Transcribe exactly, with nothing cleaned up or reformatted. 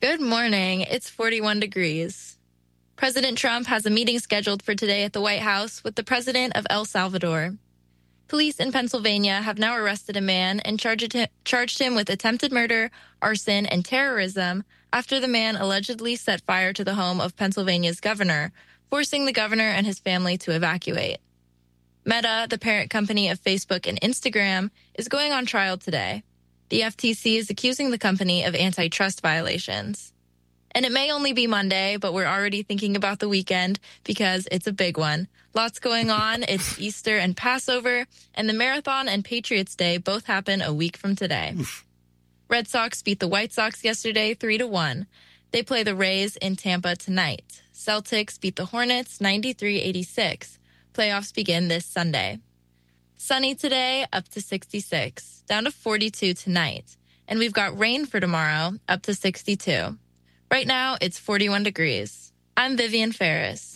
Good morning. It's forty-one degrees. President Trump has a meeting scheduled for today at the White House with the president of El Salvador. Police in Pennsylvania have now arrested a man and charged him, charged him with attempted murder, arson, and terrorism after the man allegedly set fire to the home of Pennsylvania's governor, forcing the governor and his family to evacuate. Meta, the parent company of Facebook and Instagram, is going on trial today. The F T C is accusing the company of antitrust violations. And it may only be Monday, but we're already thinking about the weekend because it's a big one. Lots going on. It's Easter and Passover, and the Marathon and Patriots Day both happen a week from today. Oof. Red Sox beat the White Sox yesterday three to one. They play the Rays in Tampa tonight. Celtics beat the Hornets ninety-three eighty-six. Playoffs begin this Sunday. Sunny today, up to sixty-six, down to forty-two tonight. And we've got rain for tomorrow, up to sixty-two. Right now, it's forty-one degrees. I'm Vivian Ferris.